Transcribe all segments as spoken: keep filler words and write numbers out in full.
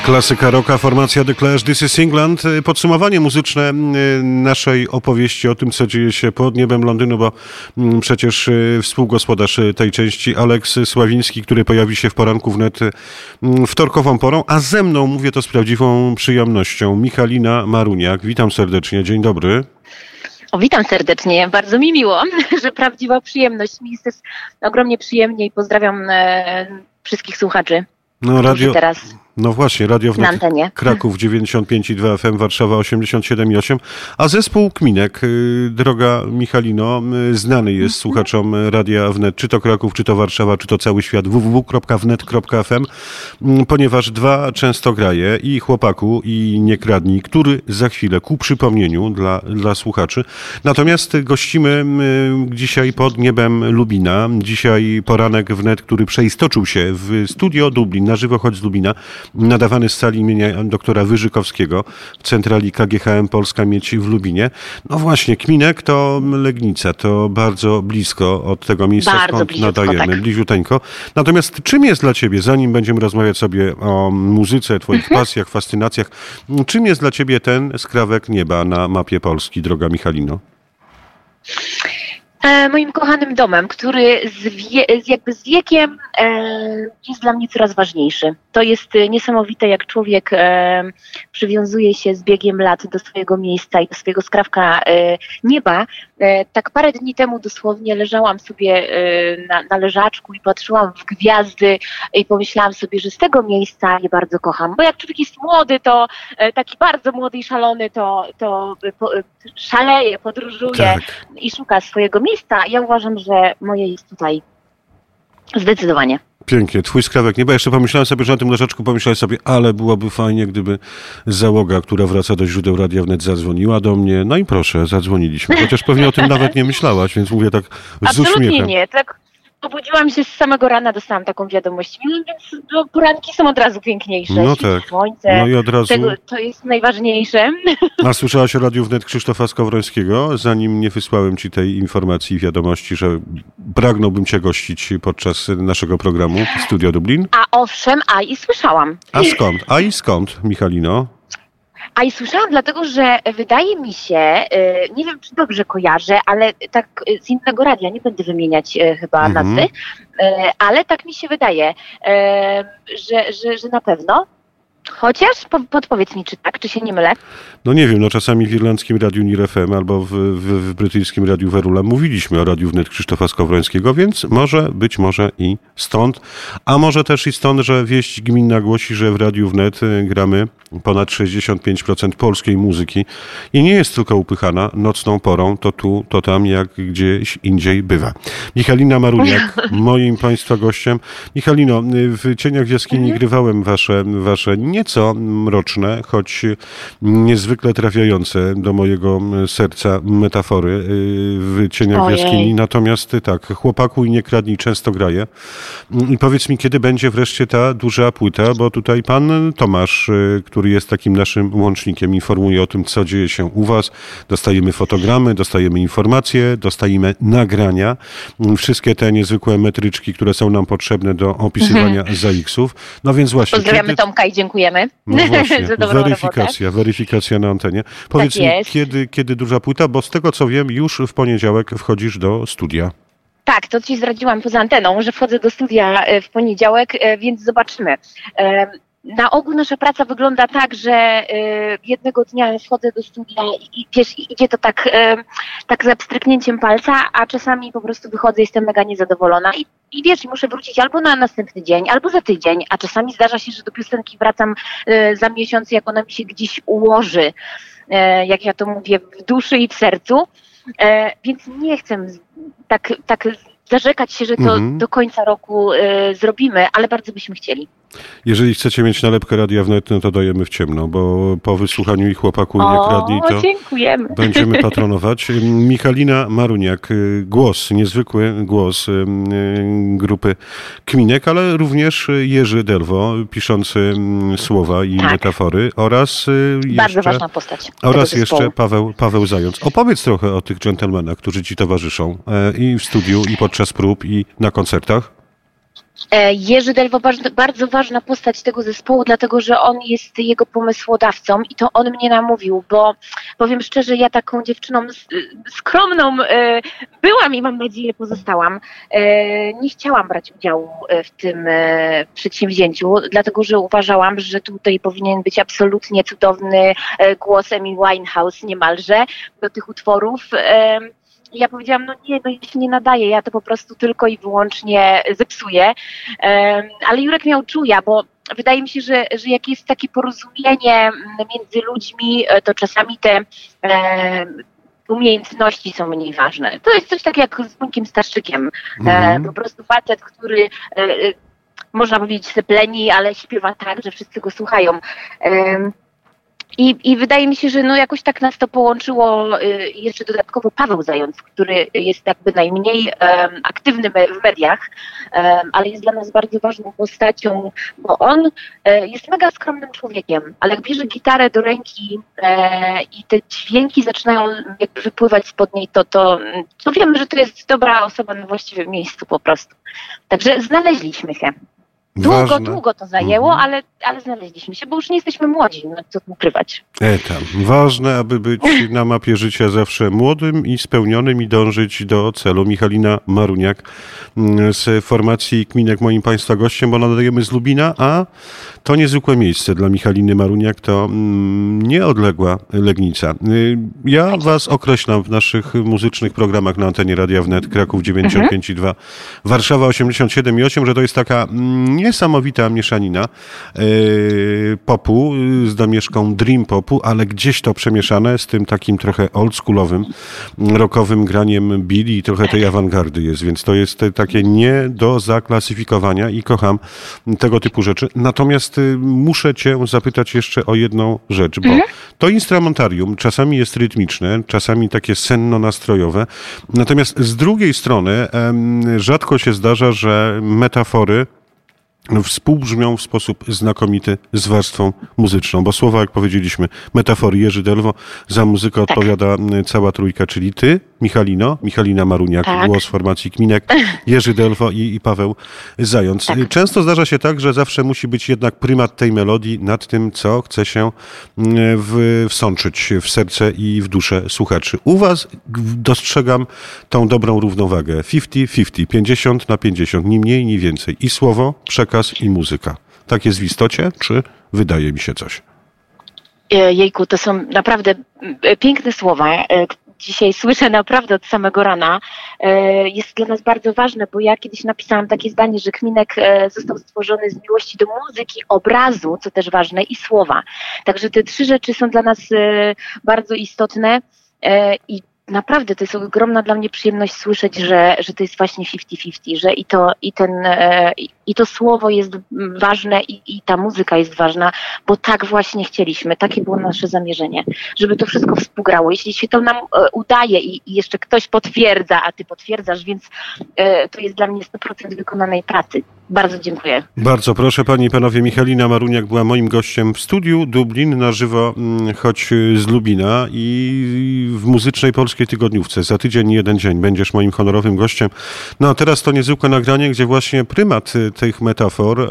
Klasyka rocka, formacja The Clash, This is England. Podsumowanie muzyczne naszej opowieści o tym, co dzieje się pod niebem Londynu, bo przecież współgospodarz tej części Aleks Sławiński, który pojawi się w poranku wnet wtorkową porą, a ze mną, mówię to z prawdziwą przyjemnością, Michalina Maruniak. Witam serdecznie, dzień dobry. O, witam serdecznie, bardzo mi miło, że prawdziwa przyjemność. Mi jest ogromnie przyjemnie i pozdrawiam e, wszystkich słuchaczy. No, radio, teraz no właśnie, Radio Wnet Kraków dziewięćdziesiąt pięć i dwa F M, Warszawa osiemdziesiąt siedem i osiem, a zespół Kminek, droga Michalino, znany jest mm-hmm. słuchaczom Radia Wnet, czy to Kraków, czy to Warszawa, czy to cały świat, w w w kropka wnet kropka f m, ponieważ dwa często graje, i Chłopaku, i Nie kradnij, który za chwilę, ku przypomnieniu dla, dla słuchaczy. Natomiast gościmy dzisiaj pod niebem Lubina. Dzisiaj poranek Wnet, który przeistoczył się w studio Dublin, na żywo, choć z Lubina, nadawany z sali imienia doktora Wyżykowskiego w centrali K G H M Polska Miedź w Lubinie. No właśnie, Kminek to Legnica, to bardzo blisko od tego miejsca, bardzo skąd nadajemy, tak. Bliziuteńko. Natomiast czym jest dla ciebie, zanim będziemy rozmawiać sobie o muzyce, twoich mhm. pasjach, fascynacjach, czym jest dla ciebie ten skrawek nieba na mapie Polski, droga Michalino? E, moim kochanym domem, który z wie, jakby z wiekiem e, jest dla mnie coraz ważniejszy. To jest niesamowite, jak człowiek e, przywiązuje się z biegiem lat do swojego miejsca i do swojego skrawka e, nieba. E, tak parę dni temu dosłownie leżałam sobie e, na, na leżaczku i patrzyłam w gwiazdy i pomyślałam sobie, że z tego miejsca je bardzo kocham. Bo jak człowiek jest młody, to e, taki bardzo młody i szalony, to, to po, szaleje, podróżuje tak. i szuka swojego miejsca. Ja uważam, że moje jest tutaj zdecydowanie. Pięknie, twój skrawek nieba. Jeszcze pomyślałem sobie, że na tym leżaczku pomyślałem sobie, ale byłoby fajnie, gdyby załoga, która wraca do źródeł Radia Wnet, zadzwoniła do mnie. No i proszę, zadzwoniliśmy. Chociaż pewnie o tym nawet nie myślałaś, więc mówię tak z Absolutnie uśmiechem. Absolutnie nie, tak. Obudziłam się z samego rana, dostałam taką wiadomość, więc poranki są od razu piękniejsze. No tak, słońce, no i od razu... tego, to jest najważniejsze. A słyszałaś o Radiu Wnet Krzysztofa Skowrońskiego, zanim nie wysłałem ci tej informacji i wiadomości, że pragnąłbym cię gościć podczas naszego programu Studio Dublin? A owszem, a i słyszałam. A skąd? A i skąd, Michalino? A i słyszałam dlatego, że wydaje mi się, nie wiem czy dobrze kojarzę, ale tak z innego radia, nie będę wymieniać chyba mm-hmm. nazwy, ale tak mi się wydaje, że, że, że na pewno. Chociaż podpowiedz mi, czy tak, czy się nie mylę? No nie wiem, no czasami w irlandzkim Radiu Nir F M albo w, w, w brytyjskim Radiu Werula mówiliśmy o Radiu Wnet Krzysztofa Skowrońskiego, więc może, być może i stąd. A może też i stąd, że wieść gminna głosi, że w Radiu Wnet gramy ponad sześćdziesiąt pięć procent polskiej muzyki i nie jest tylko upychana nocną porą, to tu, to tam, jak gdzieś indziej bywa. Michalina Maruniak, moim państwa gościem. Michalino, w Cieniach w jaskini mhm. grywałem wasze, wasze nieco mroczne, choć niezwykle trafiające do mojego serca metafory w Cieniach Ojej. w jaskini. Natomiast tak, Chłopaku i Nie kradnij często graje. I powiedz mi, kiedy będzie wreszcie ta duża płyta, bo tutaj pan Tomasz, który jest takim naszym łącznikiem, informuje o tym, co dzieje się u was. Dostajemy fotogramy, dostajemy informacje, dostajemy nagrania. Wszystkie te niezwykłe metryczki, które są nam potrzebne do opisywania mhm. zaiksów. No więc właśnie. Pozdrawiamy kiedy... Tomka i dziękujemy. No właśnie, za dobrą weryfikacja, robotę. weryfikacja na antenie. Powiedz tak mi, kiedy, kiedy duża płyta, bo z tego co wiem, już w poniedziałek wchodzisz do studia. Tak, to ci zdradziłam poza anteną, że wchodzę do studia w poniedziałek, więc zobaczymy. Na ogół nasza praca wygląda tak, że y, jednego dnia wchodzę do studia i, i wiesz, idzie to tak, y, tak za pstryknięciem palca, a czasami po prostu wychodzę i jestem mega niezadowolona i, i wiesz, muszę wrócić albo na następny dzień, albo za tydzień, a czasami zdarza się, że do piosenki wracam y, za miesiąc, jak ona mi się gdzieś ułoży, y, jak ja to mówię, w duszy i w sercu, y, więc nie chcę tak, tak zarzekać się, że to mhm. do końca roku y, zrobimy, ale bardzo byśmy chcieli. Jeżeli chcecie mieć nalepkę Radia Wnet, no to dajemy w ciemno, bo po wysłuchaniu ich Chłopaku i Nie kradnij, to dziękujemy. będziemy patronować. Michalina Maruniak, głos, niezwykły głos grupy Kminek, ale również Jerzy Delwo, piszący słowa i tak. metafory oraz bardzo jeszcze, ważna postać oraz jeszcze Paweł, Paweł Zając. Opowiedz trochę o tych dżentelmenach, którzy ci towarzyszą i w studiu, i podczas prób, i na koncertach. Jerzy Delvo bardzo ważna postać tego zespołu, dlatego że on jest jego pomysłodawcą i to on mnie namówił, bo powiem szczerze, ja taką dziewczyną skromną byłam i mam nadzieję pozostałam. Nie chciałam brać udziału w tym przedsięwzięciu, dlatego że uważałam, że tutaj powinien być absolutnie cudowny głos Amy Winehouse niemalże do tych utworów. Ja powiedziałam, no nie, no ja się nie nadaje, ja to po prostu tylko i wyłącznie zepsuję, ale Jurek miał czuja, bo wydaje mi się, że, że jak jest takie porozumienie między ludźmi, to czasami te umiejętności są mniej ważne. To jest coś takiego jak z Wujkiem Starczykiem, mhm. po prostu facet, który można powiedzieć sepleni, ale śpiewa tak, że wszyscy go słuchają. I, I wydaje mi się, że no jakoś tak nas to połączyło. Y, jeszcze dodatkowo Paweł Zając, który jest jakby najmniej um, aktywny me, w mediach, um, ale jest dla nas bardzo ważną postacią, bo on y, jest mega skromnym człowiekiem, ale jak bierze gitarę do ręki y, i te dźwięki zaczynają jakby wypływać spod niej, to, to, to wiemy, że to jest dobra osoba na właściwym miejscu po prostu. Także znaleźliśmy się. Długo, Ważne. długo to zajęło, mhm. ale, ale znaleźliśmy się, bo już nie jesteśmy młodzi, no co tu ukrywać. E tam. Ważne, aby być na mapie życia zawsze młodym i spełnionym i dążyć do celu. Michalina Maruniak z formacji Kminek, moim Państwa gościem, bo nadajemy z Lubina, a to niezwykłe miejsce dla Michaliny Maruniak to mm, nieodległa Legnica. Ja Was określam w naszych muzycznych programach na antenie Radia Wnet, Kraków dziewięćdziesiąt pięć i dwa, Warszawa osiemdziesiąt siedem i osiem, że to jest taka mm, niesamowita mieszanina yy, popu z domieszką dream popu, ale gdzieś to przemieszane z tym takim trochę oldschoolowym, rockowym graniem Billy i trochę tej awangardy jest, więc to jest takie nie do zaklasyfikowania i kocham tego typu rzeczy. Natomiast y, muszę Cię zapytać jeszcze o jedną rzecz, bo mhm. to instrumentarium czasami jest rytmiczne, czasami takie senno-nastrojowe, natomiast z drugiej strony y, rzadko się zdarza, że metafory współbrzmią w sposób znakomity z warstwą muzyczną, bo słowa, jak powiedzieliśmy, metafory Jerzy Delvo, za muzykę tak. odpowiada cała trójka, czyli ty, Michalino, Michalina Maruniak, tak. głos formacji Kminek, Jerzy Delvo i, i Paweł Zając. Tak. Często zdarza się tak, że zawsze musi być jednak prymat tej melodii nad tym, co chce się w, wsączyć w serce i w duszę słuchaczy. U was dostrzegam tą dobrą równowagę. pięćdziesiąt pięćdziesiąt, pięćdziesiąt na pięćdziesiąt, ni mniej, ni więcej. I słowo, przekaz i muzyka. Tak jest w istocie, czy wydaje mi się coś? Jejku, to są naprawdę piękne słowa. Dzisiaj słyszę naprawdę od samego rana. Jest dla nas bardzo ważne, bo ja kiedyś napisałam takie zdanie, że Kminek został stworzony z miłości do muzyki, obrazu, co też ważne, i słowa. Także te trzy rzeczy są dla nas bardzo istotne i naprawdę to jest ogromna dla mnie przyjemność słyszeć, że, że to jest właśnie pięćdziesiąt pięćdziesiąt, że i to, i ten, i to słowo jest ważne i, i ta muzyka jest ważna, bo tak właśnie chcieliśmy, takie było nasze zamierzenie, żeby to wszystko współgrało. Jeśli się to nam udaje i, i jeszcze ktoś potwierdza, a ty potwierdzasz, więc to jest dla mnie sto procent wykonanej pracy. Bardzo dziękuję. Bardzo proszę, panie i panowie, Michalina Maruniak była moim gościem w studiu Dublin na żywo, choć z Lubina, i w muzycznej polskiej tygodniówce. Za tydzień, jeden dzień będziesz moim honorowym gościem. No a teraz to niezwykłe nagranie, gdzie właśnie prymat tych metafor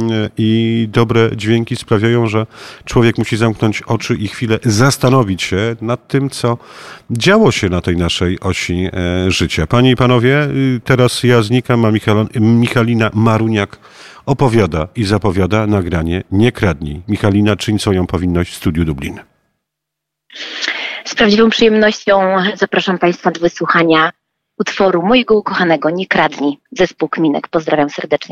i dobre dźwięki sprawiają, że człowiek musi zamknąć oczy i chwilę zastanowić się nad tym, co działo się na tej naszej osi życia. Panie i panowie, teraz ja znikam, a Michalina Maruniak opowiada i zapowiada nagranie Nie kradnij. Michalina, czyń swoją powinność w studiu Dublin. Z prawdziwą przyjemnością zapraszam Państwa do wysłuchania utworu mojego ukochanego Nie kradnij. Zespół Kminek. Pozdrawiam serdecznie.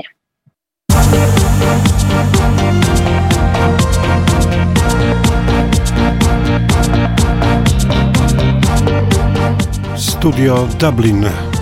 Studio Dublin.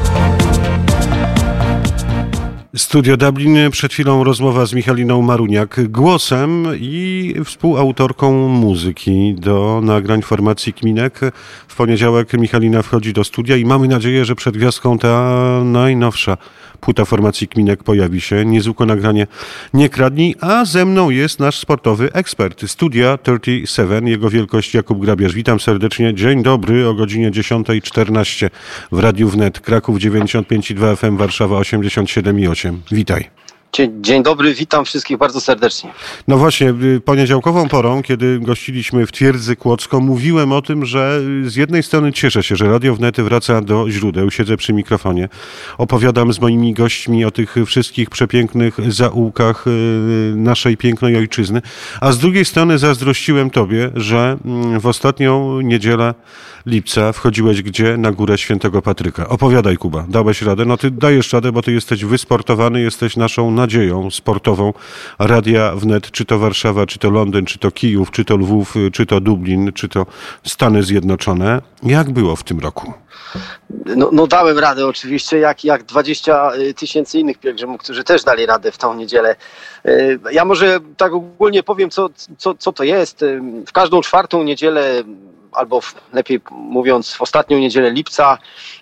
Studio Dublin, przed chwilą rozmowa z Michaliną Maruniak, głosem i współautorką muzyki do nagrań formacji Kminek. W poniedziałek Michalina wchodzi do studia i mamy nadzieję, że przed gwiazdką ta najnowsza płyta formacji Kminek pojawi się. Niezwykłe nagranie Nie kradnij, a ze mną jest nasz sportowy ekspert Studia trzydzieści siedem, jego wielkość Jakub Grabiarz. Witam serdecznie. Dzień dobry o godzinie dziesiąta czternaście w Radiu Wnet, Kraków dziewięćdziesiąt pięć i dwa F M, Warszawa osiemdziesiąt siedem i osiem. Witaj. Dzień dobry, witam wszystkich bardzo serdecznie. No właśnie, poniedziałkową porą, kiedy gościliśmy w Twierdzy Kłodzko, mówiłem o tym, że z jednej strony cieszę się, że Radio Wnet wraca do źródeł, siedzę przy mikrofonie, opowiadam z moimi gośćmi o tych wszystkich przepięknych zaułkach naszej pięknej ojczyzny, a z drugiej strony zazdrościłem tobie, że w ostatnią niedzielę lipca wchodziłeś gdzie? Na Górę Świętego Patryka. Opowiadaj, Kuba, dałeś radę? No ty dajesz radę, bo ty jesteś wysportowany, jesteś naszą nadzieją sportową Radia Wnet, czy to Warszawa, czy to Londyn, czy to Kijów, czy to Lwów, czy to Dublin, czy to Stany Zjednoczone. Jak było w tym roku? No, no dałem radę oczywiście, jak, jak dwadzieścia tysięcy innych pielgrzymów, którzy też dali radę w tą niedzielę. Ja może tak ogólnie powiem, co, co, co to jest. W każdą czwartą niedzielę, albo w, lepiej mówiąc w ostatnią niedzielę lipca,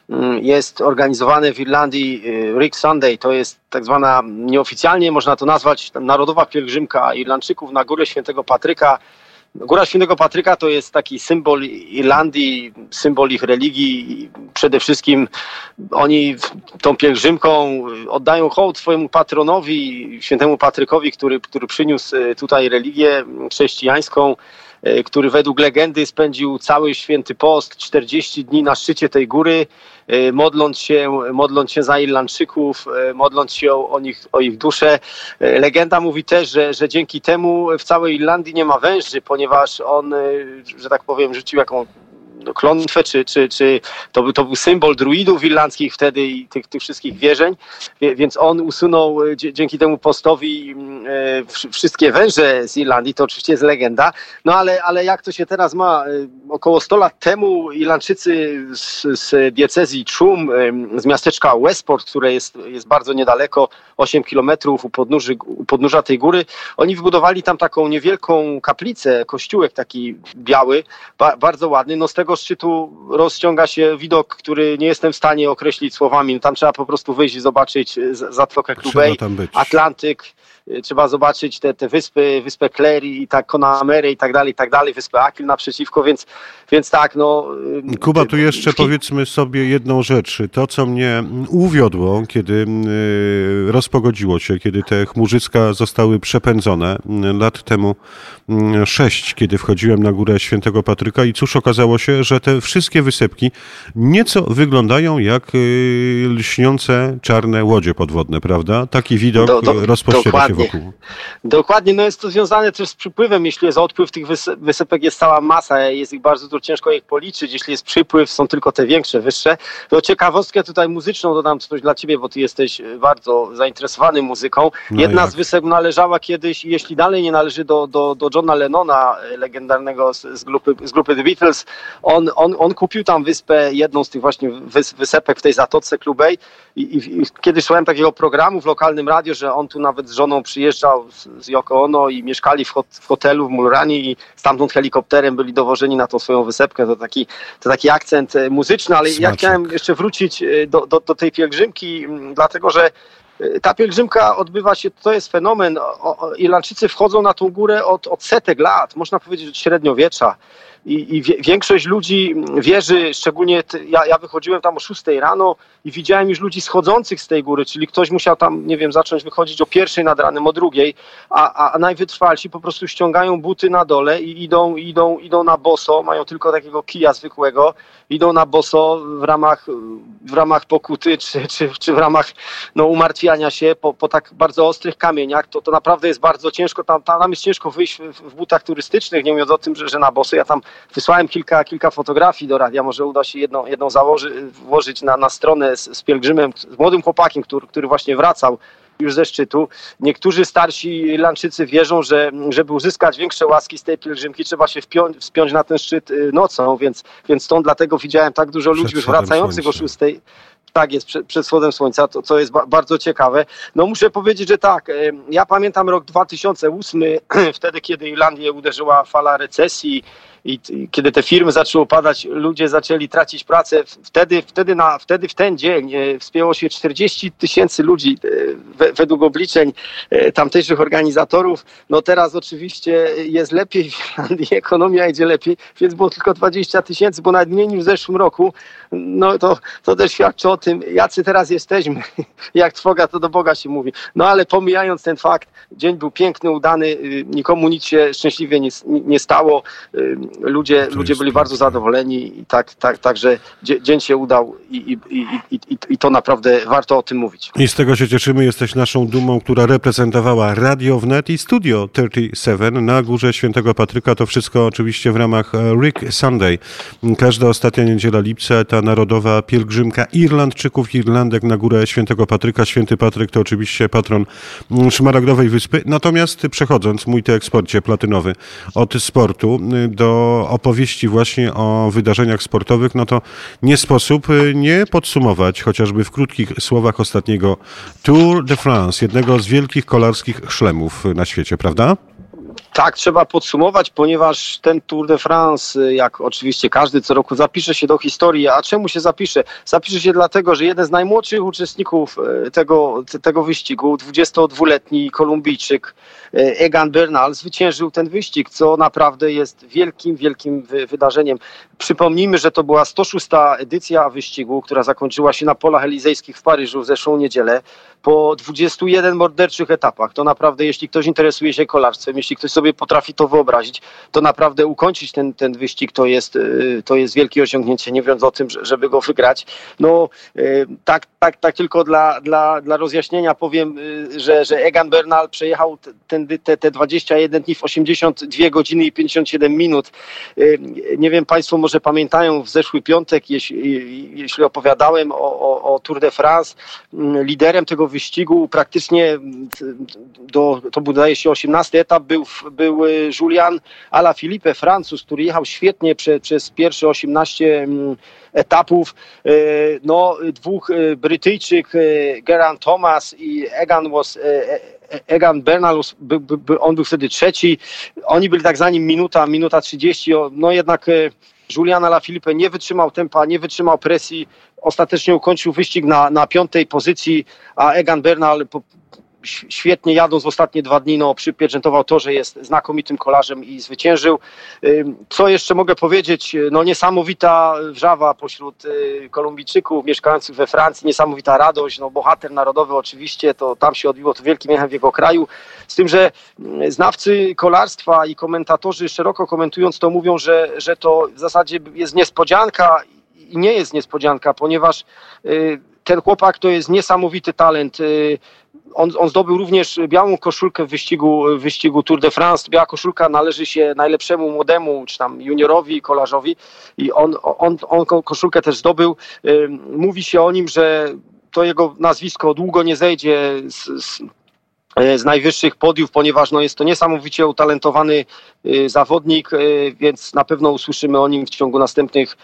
jest organizowane w Irlandii Rig Sunday. To jest tak zwana, nieoficjalnie można to nazwać, narodowa pielgrzymka Irlandczyków na Górę Świętego Patryka. Góra Świętego Patryka to jest taki symbol Irlandii, symbol ich religii. Przede wszystkim oni tą pielgrzymką oddają hołd swojemu patronowi, świętemu Patrykowi, który, który przyniósł tutaj religię chrześcijańską, który według legendy spędził cały święty post, czterdzieści dni na szczycie tej góry, modląc się, modląc się za Irlandczyków, modląc się o, o, nich, o ich duszę. Legenda mówi też, że, że dzięki temu w całej Irlandii nie ma węży, ponieważ on, że tak powiem, rzucił jaką klątwę, czy, czy, czy to, był, to był symbol druidów irlandzkich wtedy i tych, tych wszystkich wierzeń, więc on usunął dzięki temu postowi wszystkie węże z Irlandii, to oczywiście jest legenda, no ale, ale jak to się teraz ma? Około sto lat temu Irlandczycy z, z diecezji Trum, z miasteczka Westport, które jest, jest bardzo niedaleko, osiem kilometrów u, podnóży, u podnóża tej góry, oni wybudowali tam taką niewielką kaplicę, kościółek taki biały, ba, bardzo ładny, no z tego szczytu rozciąga się widok, który nie jestem w stanie określić słowami. Tam trzeba po prostu wyjść i zobaczyć Zatokę Clubej, Atlantyk, trzeba zobaczyć te, te wyspy, wyspę Clare i tak Connemara i tak dalej, i tak dalej, wyspę Achill naprzeciwko, więc, więc tak, no... Kuba, tu jeszcze powiedzmy sobie jedną rzecz. To, co mnie uwiodło, kiedy rozpogodziło się, kiedy te chmurzyska zostały przepędzone lat temu sześć, kiedy wchodziłem na Górę Świętego Patryka i cóż, okazało się, że te wszystkie wysepki nieco wyglądają jak lśniące czarne łodzie podwodne, prawda? Taki widok do, do, rozpościera się wokół. Dokładnie, no jest to związane też z przypływem. Jeśli jest odpływ tych wysepek, jest cała masa, jest ich bardzo tu ciężko ich policzyć. Jeśli jest przypływ, są tylko te większe, wyższe. To ciekawostkę tutaj muzyczną dodam coś dla ciebie, bo ty jesteś bardzo zainteresowany muzyką. No Jedna jak? z wysep należała kiedyś, jeśli dalej nie należy do, do, do Johna Lennona, legendarnego z, z, grupy, z grupy The Beatles, on, on, on kupił tam wyspę, jedną z tych właśnie wys, wysepek w tej Zatoce Clubej i, i, i kiedyś słuchałem takiego programu w lokalnym radiu, że on tu nawet z żoną przyjeżdżał z, z Yoko Ono i mieszkali w, hot, w hotelu w Mulrani i stamtąd helikopterem byli dowożeni na tą swoją wysepkę. To taki, to taki akcent muzyczny, ale Smaczek. Ja chciałem jeszcze wrócić do, do, do tej pielgrzymki, dlatego że ta pielgrzymka odbywa się, to jest fenomen. Irlandczycy wchodzą na tą górę od, od setek lat, można powiedzieć od średniowiecza. I, i wie, większość ludzi wierzy, szczególnie t, ja, ja wychodziłem tam o szóstej rano i widziałem już ludzi schodzących z tej góry, czyli ktoś musiał tam, nie wiem, zacząć wychodzić o pierwszej nad ranem, o drugiej, a, a najwytrwalsi po prostu ściągają buty na dole i idą, idą, idą na boso, mają tylko takiego kija zwykłego, idą na boso w ramach, w ramach pokuty, czy, czy, czy w ramach no, umartwiania się po, po tak bardzo ostrych kamieniach. To, to naprawdę jest bardzo ciężko, tam, tam jest ciężko wyjść w, w butach turystycznych, nie mówiąc o tym, że, że na boso. Ja tam wysłałem kilka, kilka fotografii do radia, może uda się jedną, jedną założy, włożyć na, na stronę z, z pielgrzymem, z młodym chłopakiem, który, który właśnie wracał już ze szczytu. Niektórzy starsi Irlandczycy wierzą, że żeby uzyskać większe łaski z tej pielgrzymki, trzeba się wpiąć, wspiąć na ten szczyt nocą, więc, więc stąd dlatego widziałem tak dużo ludzi już wracających o szóstej. Tak jest, przed, przed wschodem słońca, to, co jest ba- bardzo ciekawe. No muszę powiedzieć, że tak, ja pamiętam rok dwa tysiące ósmy, wtedy kiedy Irlandię uderzyła fala recesji i, i kiedy te firmy zaczęły padać, ludzie zaczęli tracić pracę. Wtedy, wtedy, na, wtedy w ten dzień e, wspięło się czterdzieści tysięcy ludzi e, we, według obliczeń e, tamtejszych organizatorów. No teraz oczywiście jest lepiej w Irlandii, ekonomia idzie lepiej, więc było tylko dwadzieścia tysięcy, bo nawet mniej niż w zeszłym roku. No to, to też świadczy o tym, jacy teraz jesteśmy. Jak trwoga, to do Boga się mówi. No ale pomijając ten fakt, dzień był piękny, udany, nikomu nic się szczęśliwie nie, nie stało. Ludzie, ludzie byli bardzo zadowoleni i tak, tak, także dzień się udał i, i, i, i, i to naprawdę warto o tym mówić. I z tego się cieszymy. Jesteś naszą dumą, która reprezentowała Radio Wnet i Studio trzydzieści siedem na Górze Świętego Patryka. To wszystko oczywiście w ramach Rick Sunday. Każda ostatnia niedziela lipca, ta narodowa pielgrzymka Irlandczyków i Irlandek na Górę Świętego Patryka. Święty Patryk to oczywiście patron Szmaragdowej Wyspy. Natomiast przechodząc, mój ty eksporcie platynowy, od sportu do opowieści właśnie o wydarzeniach sportowych, no to nie sposób nie podsumować chociażby w krótkich słowach ostatniego Tour de France, jednego z wielkich kolarskich szlemów na świecie, prawda? Tak, trzeba podsumować, ponieważ ten Tour de France, jak oczywiście każdy co roku, zapisze się do historii. A czemu się zapisze? Zapisze się dlatego, że jeden z najmłodszych uczestników tego, tego wyścigu, dwudziestodwuletni Kolumbijczyk Egan Bernal, zwyciężył ten wyścig, co naprawdę jest wielkim, wielkim wydarzeniem. Przypomnijmy, że to była sto szósta edycja wyścigu, która zakończyła się na polach elizejskich w Paryżu w zeszłą niedzielę po dwudziestu jeden morderczych etapach. To naprawdę, jeśli ktoś interesuje się kolarstwem, jeśli ktoś sobie potrafi to wyobrazić, to naprawdę ukończyć ten, ten wyścig to jest, to jest wielkie osiągnięcie, nie mówiąc o tym, żeby go wygrać. No tak, tak, tak tylko dla, dla, dla rozjaśnienia powiem, że, że Egan Bernal przejechał ten, te, te dwadzieścia jeden dni w osiemdziesiąt dwie godziny i pięćdziesiąt siedem minut. Nie wiem, Państwo może pamiętają w zeszły piątek, jeśli, jeśli opowiadałem o, o, o Tour de France, liderem tego wyścigu praktycznie do, to był, zdaje się, osiemnasty etap był, był Julian Alaphilippe, Francuz, który jechał świetnie prze, przez pierwsze osiemnaście etapów. No, dwóch Brytyjczyk, Geraint Thomas i Egan was Egan Bernal, by, by, by, on był wtedy trzeci. Oni byli tak za nim minuta, minuta trzydzieści. No jednak Julian Alaphilippe nie wytrzymał tempa, nie wytrzymał presji. Ostatecznie ukończył wyścig na, na piątej pozycji, a Egan Bernal po, świetnie jadąc w ostatnie dwa dni, no, przypieczętował to, że jest znakomitym kolarzem i zwyciężył. Co jeszcze mogę powiedzieć? No, niesamowita wrzawa pośród Kolumbijczyków mieszkających we Francji, niesamowita radość, no, bohater narodowy oczywiście, to tam się odbiło to wielkim echem w jego kraju. Z tym, że znawcy kolarstwa i komentatorzy szeroko komentując to mówią, że, że to w zasadzie jest niespodzianka i nie jest niespodzianka, ponieważ ten chłopak to jest niesamowity talent. On, on zdobył również białą koszulkę w wyścigu, w wyścigu Tour de France. Biała koszulka należy się najlepszemu młodemu, czy tam juniorowi, kolarzowi i on, on, on koszulkę też zdobył. Mówi się o nim, że to jego nazwisko długo nie zejdzie z, z, z najwyższych podiów, ponieważ no, jest to niesamowicie utalentowany zawodnik, więc na pewno usłyszymy o nim w ciągu następnych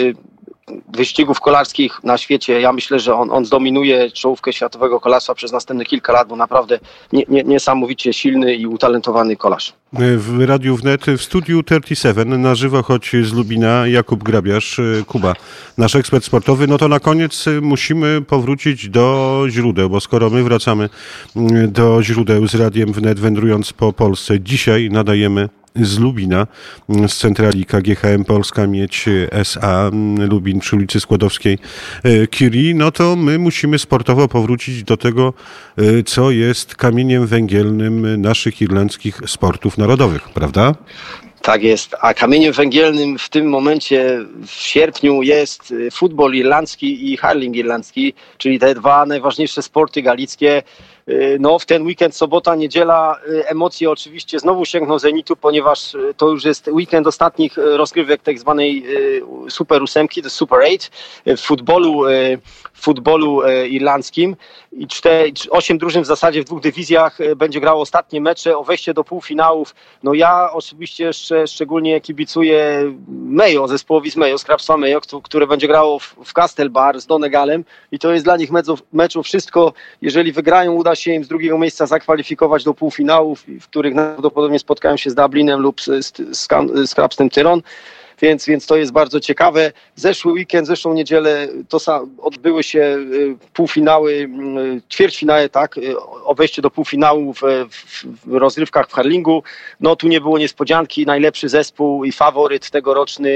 wyścigów kolarskich na świecie. Ja myślę, że on, on zdominuje czołówkę światowego kolarstwa przez następne kilka lat, bo naprawdę nie, nie, niesamowicie silny i utalentowany kolarz. W Radiu Wnet, w studiu trzydzieści siedem na żywo, choć z Lubina, Jakub Grabiarz, Kuba, nasz ekspert sportowy. No to na koniec musimy powrócić do źródeł, bo skoro my wracamy do źródeł z Radiem Wnet, wędrując po Polsce, dzisiaj nadajemy z Lubina, z centrali K G H M Polska Miedź S A Lubin przy ulicy Skłodowskiej Curie, no to my musimy sportowo powrócić do tego, co jest kamieniem węgielnym naszych irlandzkich sportów narodowych, prawda? Tak jest, a kamieniem węgielnym w tym momencie w sierpniu jest futbol irlandzki i hurling irlandzki, czyli te dwa najważniejsze sporty galickie. No w ten weekend, sobota, niedziela, emocje oczywiście znowu sięgną zenitu, ponieważ to już jest weekend ostatnich rozgrywek tak zwanej Super ósemki, to Super osiem w futbolu, w futbolu irlandzkim i cztery, osiem drużyn w zasadzie w dwóch dywizjach będzie grało ostatnie mecze o wejście do półfinałów. No ja oczywiście jeszcze szczególnie kibicuję Mayo, zespołowi z Mayo, z hrabstwa Mayo, które będzie grało w, w Castlebar z Donegalem i to jest dla nich meczu, meczu wszystko. Jeżeli wygrają, uda się im z drugiego miejsca zakwalifikować do półfinałów, w których prawdopodobnie spotkają się z Dublinem lub z, z, z Krapstem Tyron. Więc, więc to jest bardzo ciekawe. Zeszły weekend, zeszłą niedzielę to sam, odbyły się półfinały, ćwierćfinały, tak, o wejście do półfinału w, w, w rozrywkach w hurlingu. No tu nie było niespodzianki, najlepszy zespół i faworyt tegoroczny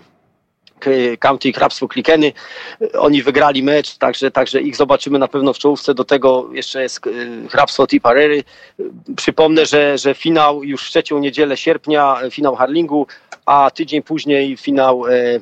County Hrabstwo Klikeny. Oni wygrali mecz, także, także ich zobaczymy na pewno w czołówce. Do tego jeszcze jest Hrabstwo Tipperary. Przypomnę, że, że finał już w trzecią niedzielę sierpnia, finał hurlingu, a tydzień później finał e,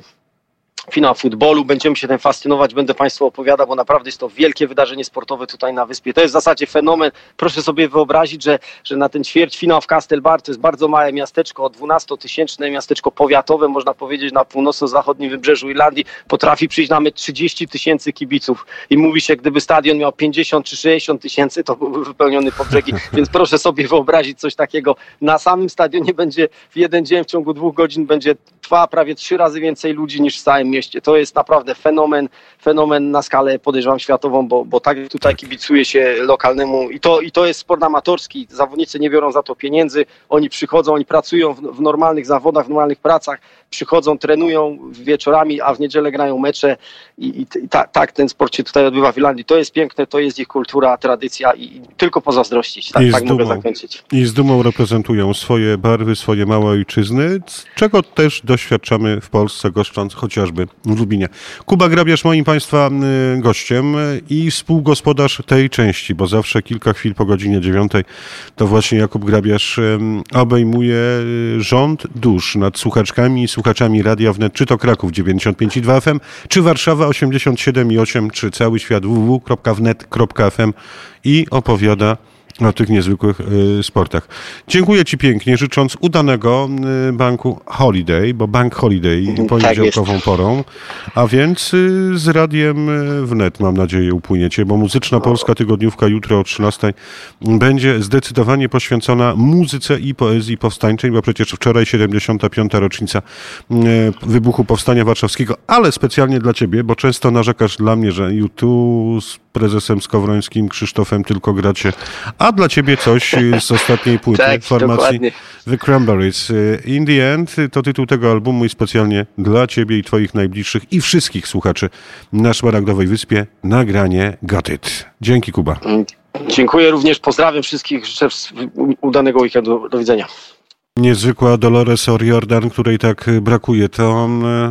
finał futbolu. Będziemy się tym fascynować, będę Państwu opowiadał, bo naprawdę jest to wielkie wydarzenie sportowe tutaj na wyspie. To jest w zasadzie fenomen. Proszę sobie wyobrazić, że, że na ten ćwierćfinał w Castlebar, to jest bardzo małe miasteczko, dwunastotysięczne miasteczko powiatowe, można powiedzieć, na północno-zachodnim wybrzeżu Irlandii, potrafi przyjść nawet trzydzieści tysięcy kibiców. I mówi się, gdyby stadion miał pięćdziesiąt czy sześćdziesiąt tysięcy, to byłby wypełniony po brzegi. Więc proszę sobie wyobrazić coś takiego. Na samym stadionie będzie w jeden dzień, w ciągu dwóch godzin będzie trwa prawie trzy razy więcej ludzi niż w całym mieście. To jest naprawdę fenomen, fenomen na skalę, podejrzewam, światową, bo, bo tak tutaj kibicuje się lokalnemu i to, i to jest sport amatorski. Zawodnicy nie biorą za to pieniędzy, oni przychodzą, oni pracują w, w normalnych zawodach, w normalnych pracach, przychodzą, trenują wieczorami, a w niedzielę grają mecze i, i, i ta, tak ten sport się tutaj odbywa w Irlandii. To jest piękne, to jest ich kultura, tradycja i, i tylko pozazdrościć. Tak, tak mogę zakończyć. I z dumą reprezentują swoje barwy, swoje małe ojczyzny, czego też doświadczamy w Polsce, goszcząc chociażby w Lubinie. Kuba Grabiarz moim Państwa gościem i współgospodarz tej części, bo zawsze kilka chwil po godzinie dziewiątej to właśnie Jakub Grabiarz obejmuje rząd dusz nad słuchaczkami i słuchaczami Radia Wnet, czy to Kraków dziewięćdziesiąt pięć i dwa F M, czy Warszawa osiemdziesiąt siedem i osiem, czy cały świat w w w kropka wnet kropka f m i opowiada o tych niezwykłych y, sportach. Dziękuję Ci pięknie, życząc udanego y, banku Holiday, bo bank Holiday poniedziałkową tak porą, a więc y, z Radiem Wnet, mam nadzieję, upłyniecie, bo Muzyczna Polska tygodniówka jutro o trzynastej będzie zdecydowanie poświęcona muzyce i poezji powstańczej, bo przecież wczoraj siedemdziesiąta piąta rocznica y, wybuchu Powstania Warszawskiego, ale specjalnie dla Ciebie, bo często narzekasz dla mnie, że tu z prezesem Skowrońskim, Krzysztofem tylko gracie, a dla Ciebie coś z ostatniej płyty tak, formacji dokładnie. The Cranberries. In the End to tytuł tego albumu i specjalnie dla Ciebie i Twoich najbliższych i wszystkich słuchaczy na Szmaragdowej Wyspie nagranie Got It. Dzięki, Kuba. Dziękuję również, pozdrawiam wszystkich, życzę udanego weekendu. Do widzenia. Niezwykła Dolores O'Riordan, której tak brakuje. To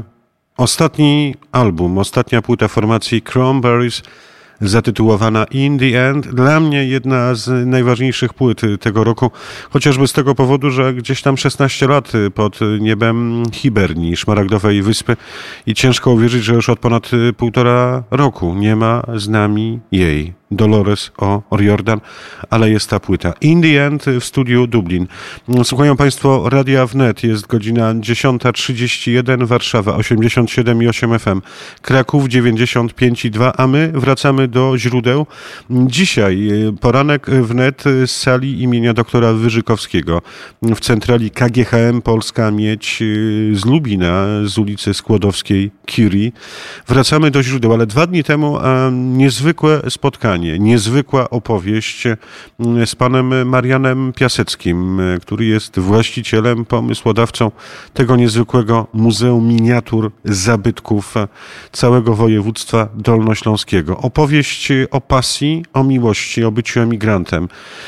ostatni album, ostatnia płyta formacji Cranberries, zatytułowana In the End. Dla mnie jedna z najważniejszych płyt tego roku, chociażby z tego powodu, że gdzieś tam szesnaście lat pod niebem Hiberni, Szmaragdowej Wyspy i ciężko uwierzyć, że już od ponad półtora roku nie ma z nami jej. Dolores O'Riordan, ale jest ta płyta. In the End w studiu Dublin. Słuchają Państwo Radia Wnet. Jest godzina dziesiąta trzydzieści jeden, Warszawa osiemdziesiąt siedem i osiem F M, Kraków dziewięćdziesiąt pięć i dwa, a my wracamy do źródeł. Dzisiaj poranek Wnet z sali imienia doktora Wyżykowskiego w centrali K G H M Polska Miedź z Lubina, z ulicy Skłodowskiej Curie. Wracamy do źródeł, ale dwa dni temu a, niezwykłe spotkanie. Niezwykła opowieść z panem Marianem Piaseckim, który jest właścicielem, pomysłodawcą tego niezwykłego Muzeum Miniatur Zabytków całego województwa dolnośląskiego. Opowieść o pasji, o miłości, o byciu emigrantem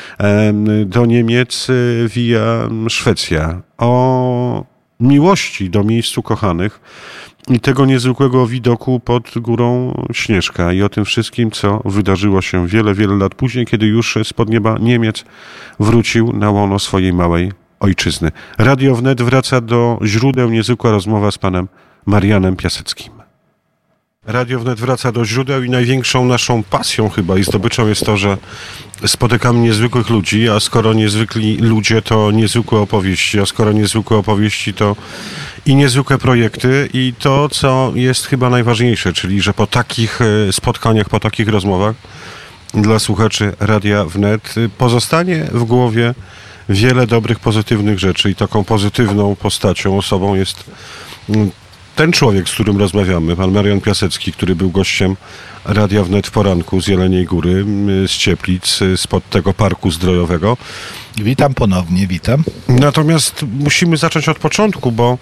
do Niemiec via Szwecja, o miłości do miejsc ukochanych i tego niezwykłego widoku pod górą Śnieżka i o tym wszystkim, co wydarzyło się wiele, wiele lat później, kiedy już spod nieba Niemiec wrócił na łono swojej małej ojczyzny. Radio Wnet wraca do źródeł, niezwykła rozmowa z panem Marianem Piaseckim. Radio Wnet wraca do źródeł i największą naszą pasją chyba i zdobyczą jest to, że spotykamy niezwykłych ludzi, a skoro niezwykli ludzie, to niezwykłe opowieści, a skoro niezwykłe opowieści, to i niezwykłe projekty i to, co jest chyba najważniejsze, czyli że po takich spotkaniach, po takich rozmowach dla słuchaczy Radia Wnet pozostanie w głowie wiele dobrych, pozytywnych rzeczy i taką pozytywną postacią, osobą jest ten człowiek, z którym rozmawiamy, pan Marian Piasecki, który był gościem Radia Wnet w poranku z Jeleniej Góry, z Cieplic, spod tego parku zdrojowego. Witam ponownie, witam. Natomiast musimy zacząć od początku, bo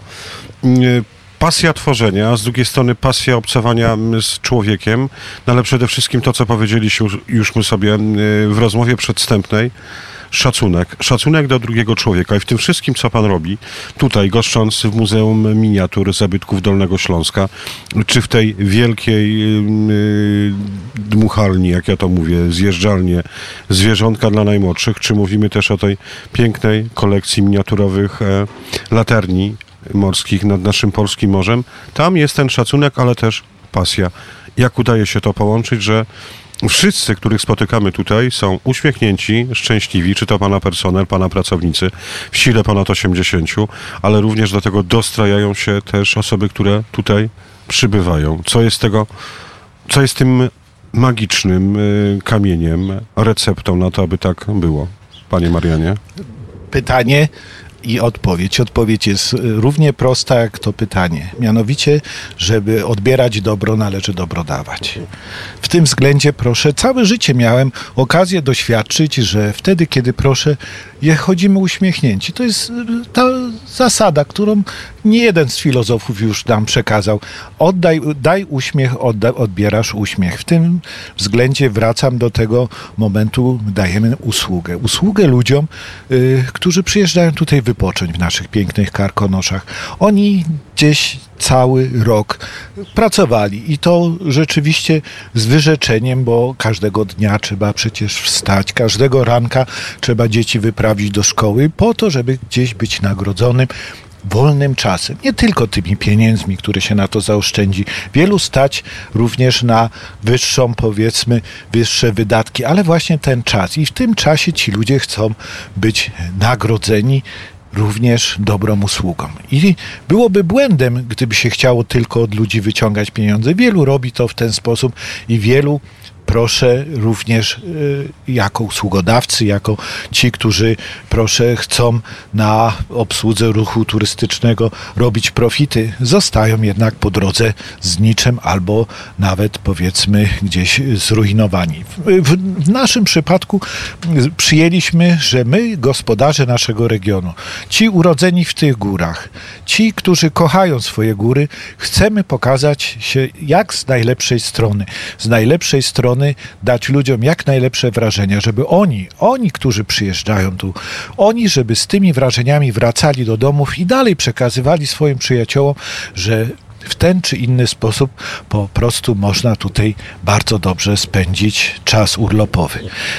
pasja tworzenia, a z drugiej strony pasja obcowania z człowiekiem, no ale przede wszystkim to, co powiedzieliśmy już my sobie w rozmowie przedwstępnej, szacunek. Szacunek do drugiego człowieka i w tym wszystkim, co pan robi, tutaj goszcząc w Muzeum Miniatur Zabytków Dolnego Śląska, czy w tej wielkiej yy, dmuchalni, jak ja to mówię, zjeżdżalnie zwierzątka dla najmłodszych, czy mówimy też o tej pięknej kolekcji miniaturowych e, latarni morskich nad naszym polskim morzem. Tam jest ten szacunek, ale też pasja. Jak udaje się to połączyć, że wszyscy, których spotykamy tutaj, są uśmiechnięci, szczęśliwi, czy to pana personel, pana pracownicy, w sile ponad osiemdziesięciu, ale również do tego dostrajają się też osoby, które tutaj przybywają. Co jest tego, co jest tym magicznym y, kamieniem, receptą na to, aby tak było, panie Marianie? Pytanie i odpowiedź. Odpowiedź jest równie prosta jak to pytanie. Mianowicie, żeby odbierać dobro, należy dobro dawać. W tym względzie, proszę, całe życie miałem okazję doświadczyć, że wtedy, kiedy proszę, je chodzimy uśmiechnięci. To jest ta zasada, którą nie jeden z filozofów już nam przekazał. Oddaj, daj uśmiech, odda, odbierasz uśmiech. W tym względzie wracam do tego momentu, dajemy usługę. Usługę ludziom, y, którzy przyjeżdżają tutaj wypocząć w naszych pięknych Karkonoszach. Oni gdzieś cały rok pracowali i to rzeczywiście z wyrzeczeniem, bo każdego dnia trzeba przecież wstać, każdego ranka trzeba dzieci wyprawić do szkoły po to, żeby gdzieś być nagrodzonym wolnym czasem. Nie tylko tymi pieniędzmi, które się na to zaoszczędzi. Wielu stać również na wyższą, powiedzmy, wyższe wydatki, ale właśnie ten czas. I w tym czasie ci ludzie chcą być nagrodzeni również dobrą usługą. I byłoby błędem, gdyby się chciało tylko od ludzi wyciągać pieniądze. Wielu robi to w ten sposób i wielu proszę również y, jako usługodawcy, jako ci, którzy proszę chcą na obsłudze ruchu turystycznego robić profity, zostają jednak po drodze z niczym albo nawet powiedzmy gdzieś zrujnowani. W, w naszym przypadku przyjęliśmy, że my, gospodarze naszego regionu, ci urodzeni w tych górach, ci, którzy kochają swoje góry, chcemy pokazać się jak z najlepszej strony. Z najlepszej strony dać ludziom jak najlepsze wrażenia, żeby oni, oni, którzy przyjeżdżają tu, oni, żeby z tymi wrażeniami wracali do domów i dalej przekazywali swoim przyjaciołom, że w ten czy inny sposób po prostu można tutaj bardzo dobrze spędzić czas urlopowy.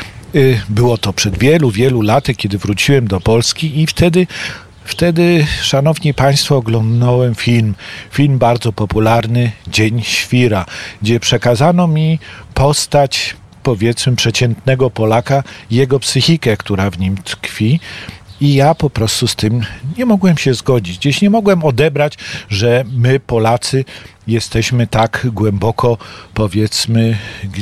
Było to przed wielu, wielu laty, kiedy wróciłem do Polski i wtedy Wtedy, szanowni państwo, oglądałem film, film bardzo popularny, Dzień Świra, gdzie przekazano mi postać, powiedzmy, przeciętnego Polaka, jego psychikę, która w nim tkwi. I ja po prostu z tym nie mogłem się zgodzić. Gdzieś nie mogłem odebrać, że my, Polacy, jesteśmy tak głęboko, powiedzmy,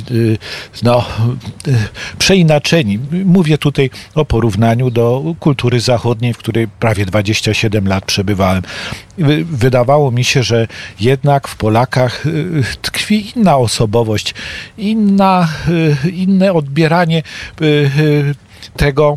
no, przeinaczeni. Mówię tutaj o porównaniu do kultury zachodniej, w której prawie dwadzieścia siedem lat przebywałem. Wydawało mi się, że jednak w Polakach tkwi inna osobowość, inna, inne odbieranie tego,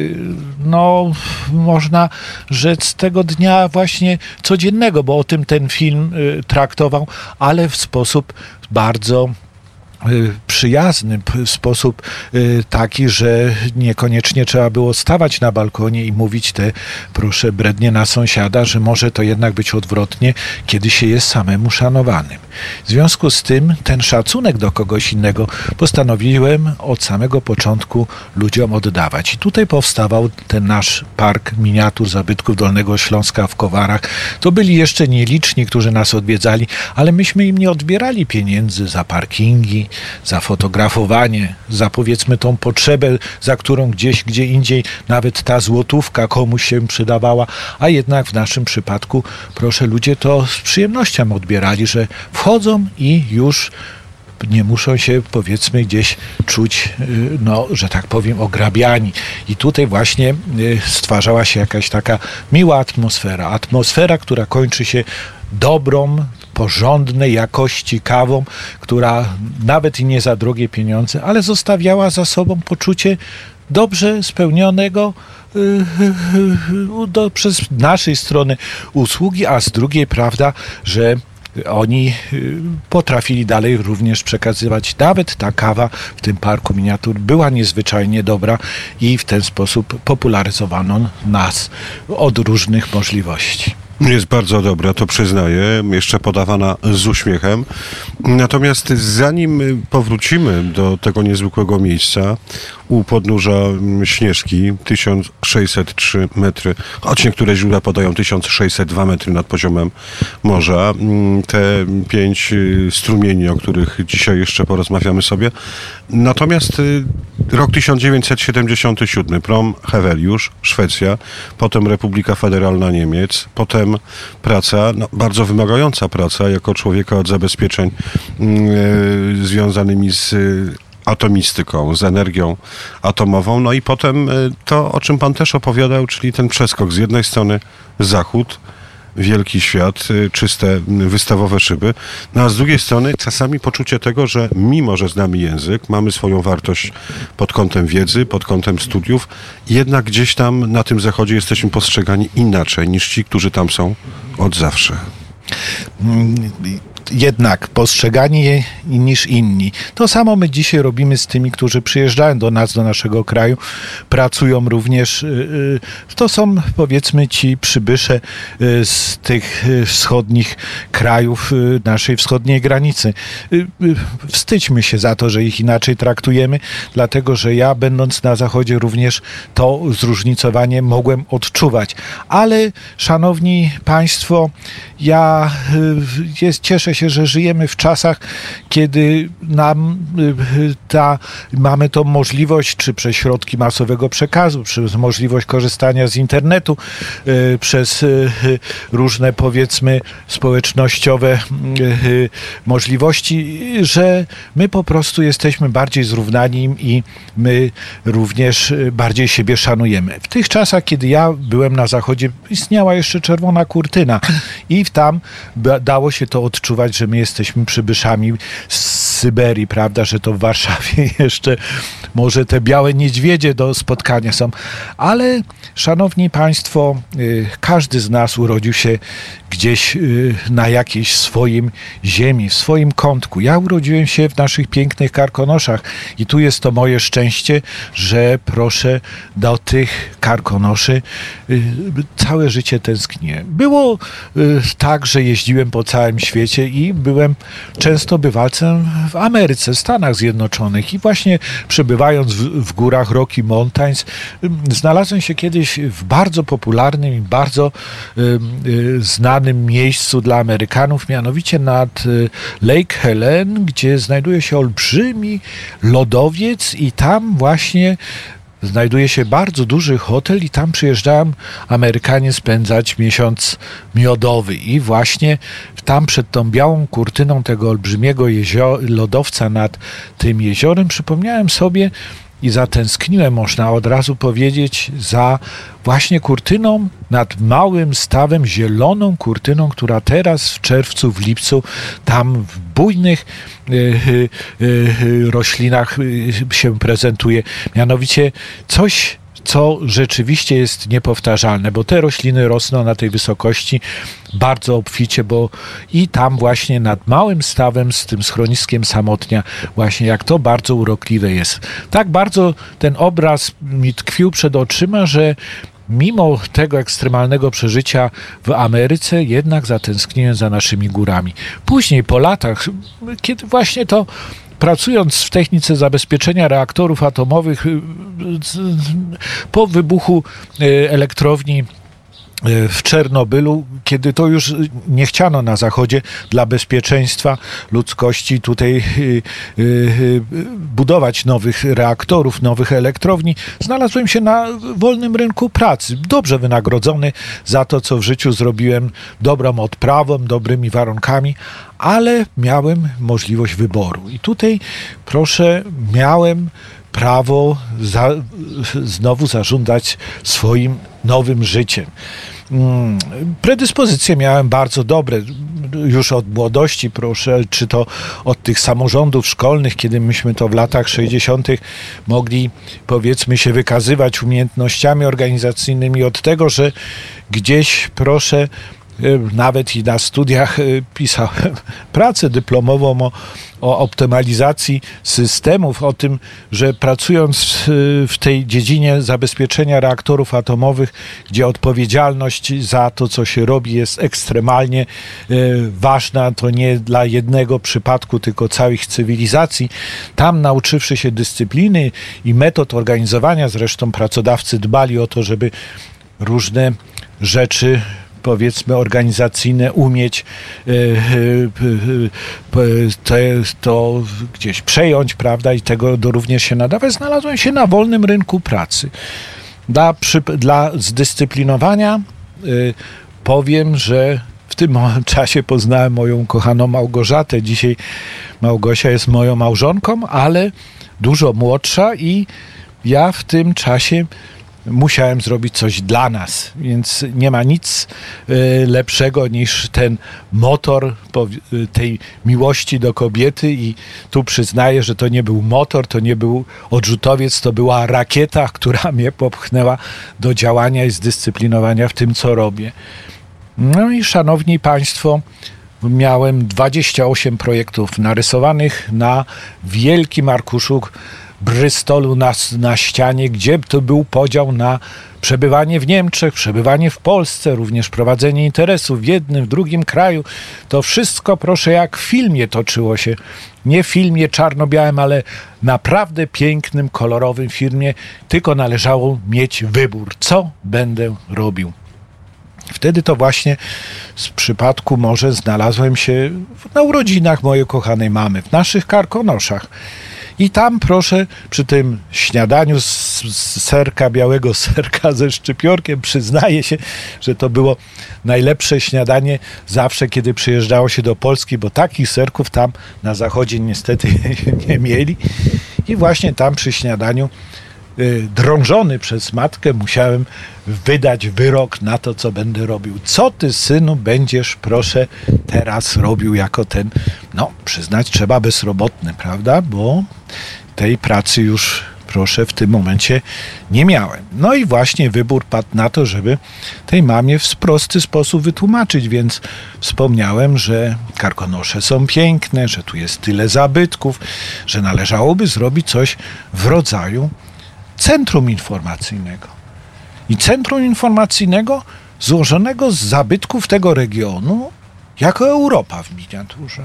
no, można rzec tego dnia właśnie codziennego, bo o tym ten film traktował, ale w sposób bardzo przyjazny, w sposób taki, że niekoniecznie trzeba było stawać na balkonie i mówić te, proszę, brednie na sąsiada, że może to jednak być odwrotnie, kiedy się jest samemu szanowanym. W związku z tym ten szacunek do kogoś innego postanowiłem od samego początku ludziom oddawać. I tutaj powstawał ten nasz park miniatur zabytków Dolnego Śląska w Kowarach. To byli jeszcze nieliczni, którzy nas odwiedzali, ale myśmy im nie odbierali pieniędzy za parkingi, za fotografowanie, za powiedzmy tą potrzebę, za którą gdzieś, gdzie indziej nawet ta złotówka komuś się przydawała, a jednak w naszym przypadku, proszę, ludzie to z przyjemnością odbierali, że wchodzą i już nie muszą się, powiedzmy, gdzieś czuć, no, że tak powiem, ograbiani. I tutaj właśnie stwarzała się jakaś taka miła atmosfera. Atmosfera, która kończy się dobrą, porządnej jakości kawą, która nawet i nie za drogie pieniądze, ale zostawiała za sobą poczucie dobrze spełnionego do, przez naszej strony usługi, a z drugiej, prawda, że oni potrafili dalej również przekazywać. Nawet ta kawa w tym parku miniatur była niezwyczajnie dobra i w ten sposób popularyzowano nas od różnych możliwości. Jest bardzo dobra, to przyznaję, jeszcze podawana z uśmiechem. Natomiast zanim powrócimy do tego niezwykłego miejsca, u podnóża Śnieżki, tysiąc sześćset trzy metry, choć niektóre źródła podają tysiąc sześćset dwa metry nad poziomem morza. Te pięć strumieni, o których dzisiaj jeszcze porozmawiamy sobie. Natomiast rok tysiąc dziewięćset siedemdziesiąty siódmy, Prom Heveliusz, Szwecja, potem Republika Federalna Niemiec, potem praca, no, bardzo wymagająca praca jako człowieka od zabezpieczeń yy, związanymi z atomistyką, z energią atomową. No i potem to, o czym pan też opowiadał, czyli ten przeskok z jednej strony zachód, wielki świat, czyste wystawowe szyby, no a z drugiej strony czasami poczucie tego, że mimo, że znamy język, mamy swoją wartość pod kątem wiedzy, pod kątem studiów, jednak gdzieś tam na tym zachodzie jesteśmy postrzegani inaczej niż ci, którzy tam są od zawsze. Jednak postrzegani niż inni. To samo my dzisiaj robimy z tymi, którzy przyjeżdżają do nas, do naszego kraju, pracują również. To są, powiedzmy, ci przybysze z tych wschodnich krajów naszej wschodniej granicy. Wstydźmy się za to, że ich inaczej traktujemy, dlatego że ja, będąc na zachodzie, również to zróżnicowanie mogłem odczuwać. Ale, szanowni państwo, ja jest, cieszę się, że żyjemy w czasach, kiedy nam ta, mamy tą możliwość, czy przez środki masowego przekazu, przez możliwość korzystania z internetu, przez różne, powiedzmy, społecznościowe możliwości, że my po prostu jesteśmy bardziej zrównani i my również bardziej siebie szanujemy. W tych czasach, kiedy ja byłem na zachodzie, istniała jeszcze czerwona kurtyna i tam dało się to odczuwać, że my jesteśmy przybyszami z Syberii, prawda, że to w Warszawie jeszcze może te białe niedźwiedzie do spotkania są. Ale, szanowni państwo, każdy z nas urodził się gdzieś na jakiejś swoim ziemi, w swoim kątku. Ja urodziłem się w naszych pięknych Karkonoszach i tu jest to moje szczęście, że proszę do tych Karkonoszy całe życie tęsknię. Było tak, że jeździłem po całym świecie i byłem często bywalcem w Ameryce, w Stanach Zjednoczonych i właśnie przebywając w, w górach Rocky Mountains znalazłem się kiedyś w bardzo popularnym i bardzo y, y, znanym miejscu dla Amerykanów, mianowicie nad y, Lake Helen, gdzie znajduje się olbrzymi lodowiec i tam właśnie znajduje się bardzo duży hotel i tam przyjeżdżają Amerykanie spędzać miesiąc miodowy i właśnie tam przed tą białą kurtyną tego olbrzymiego jezio- lodowca nad tym jeziorem przypomniałem sobie i zatęskniłem, można od razu powiedzieć, za właśnie kurtyną nad małym stawem, zieloną kurtyną, która teraz w czerwcu, w lipcu tam w bujnych y, y, y, roślinach y, się prezentuje. Mianowicie coś, co rzeczywiście jest niepowtarzalne, bo te rośliny rosną na tej wysokości bardzo obficie, bo i tam właśnie nad małym stawem z tym schroniskiem samotnia, właśnie jak to bardzo urokliwe jest. Tak bardzo ten obraz mi tkwił przed oczyma, że mimo tego ekstremalnego przeżycia w Ameryce, jednak zatęskniłem za naszymi górami. Później, po latach, kiedy właśnie to pracując w technice zabezpieczenia reaktorów atomowych po wybuchu elektrowni w Czernobylu, kiedy to już nie chciano na Zachodzie dla bezpieczeństwa ludzkości tutaj y, y, y, budować nowych reaktorów, nowych elektrowni, znalazłem się na wolnym rynku pracy, dobrze wynagrodzony za to, co w życiu zrobiłem, dobrą odprawą, dobrymi warunkami, ale miałem możliwość wyboru. I tutaj, proszę, miałem prawo za, znowu zażądać swoim nowym życiem. Predyspozycje miałem bardzo dobre, już od młodości, proszę, czy to od tych samorządów szkolnych, kiedy myśmy to w latach sześćdziesiątych mogli, powiedzmy, się wykazywać umiejętnościami organizacyjnymi, od tego, że gdzieś, proszę, nawet i na studiach pisałem pracę dyplomową o, o optymalizacji systemów, o tym, że pracując w tej dziedzinie zabezpieczenia reaktorów atomowych, gdzie odpowiedzialność za to, co się robi, jest ekstremalnie ważna, to nie dla jednego przypadku, tylko całych cywilizacji. Tam, nauczywszy się dyscypliny i metod organizowania, zresztą pracodawcy dbali o to, żeby różne rzeczy, powiedzmy, organizacyjne umieć to, to gdzieś przejąć, prawda, i tego do również się nadawać. Znalazłem się na wolnym rynku pracy. Dla, przy, dla zdyscyplinowania powiem, że w tym czasie poznałem moją kochaną Małgorzatę. Dzisiaj Małgosia jest moją małżonką, ale dużo młodsza, i ja w tym czasie musiałem zrobić coś dla nas, więc nie ma nic y, lepszego niż ten motor po, y, tej miłości do kobiety, i tu przyznaję, że to nie był motor, to nie był odrzutowiec, to była rakieta, która mnie popchnęła do działania i zdyscyplinowania w tym, co robię. No i szanowni państwo, miałem dwadzieścia osiem projektów narysowanych na wielkim arkuszu Bristolu na, na ścianie, gdzie to był podział na przebywanie w Niemczech, przebywanie w Polsce, również prowadzenie interesów w jednym, w drugim kraju. To wszystko, proszę, jak w filmie toczyło się. Nie w filmie czarno-białym, ale naprawdę pięknym, kolorowym filmie. Tylko należało mieć wybór, co będę robił. Wtedy to właśnie z przypadku może znalazłem się na urodzinach mojej kochanej mamy, w naszych Karkonoszach. I tam, proszę, przy tym śniadaniu z serka, białego serka ze szczypiorkiem, przyznaję się, że to było najlepsze śniadanie zawsze, kiedy przyjeżdżało się do Polski, bo takich serków tam na zachodzie niestety nie mieli. I właśnie tam przy śniadaniu, drążony przez matkę, musiałem wydać wyrok na to, co będę robił. Co ty, synu, będziesz, proszę, teraz robił jako ten, no, przyznać trzeba, bezrobotny, prawda? Bo tej pracy już, proszę, w tym momencie nie miałem. No i właśnie wybór padł na to, żeby tej mamie w prosty sposób wytłumaczyć, więc wspomniałem, że Karkonosze są piękne, że tu jest tyle zabytków, że należałoby zrobić coś w rodzaju centrum informacyjnego. I centrum informacyjnego złożonego z zabytków tego regionu jako Europa w miniaturze.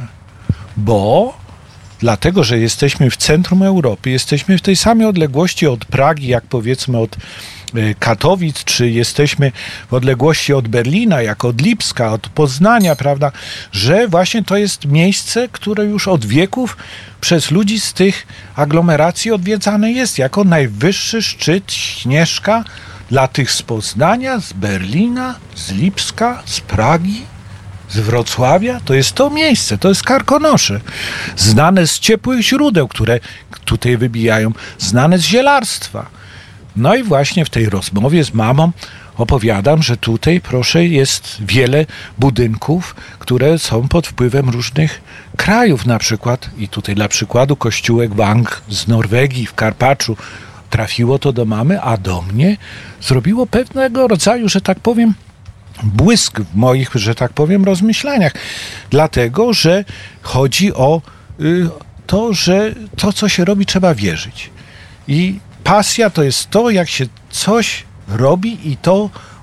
Bo dlatego, że jesteśmy w centrum Europy, jesteśmy w tej samej odległości od Pragi, jak powiedzmy od Katowic, czy jesteśmy w odległości od Berlina, jak od Lipska, od Poznania, prawda, że właśnie to jest miejsce, które już od wieków przez ludzi z tych aglomeracji odwiedzane jest jako najwyższy szczyt Śnieżka dla tych z Poznania, z Berlina, z Lipska, z Pragi, z Wrocławia. To jest to miejsce, to jest Karkonosze. Znane z ciepłych źródeł, które tutaj wybijają, znane z zielarstwa. No i właśnie w tej rozmowie z mamą opowiadam, że tutaj, proszę, jest wiele budynków, które są pod wpływem różnych krajów, na przykład, i tutaj dla przykładu kościółek Wang z Norwegii, w Karpaczu. Trafiło to do mamy, a do mnie zrobiło pewnego rodzaju, że tak powiem, błysk w moich, że tak powiem, rozmyślaniach. Dlatego, że chodzi o y, to, że to, co się robi, trzeba wierzyć. I pasja to jest to, jak się coś robi i to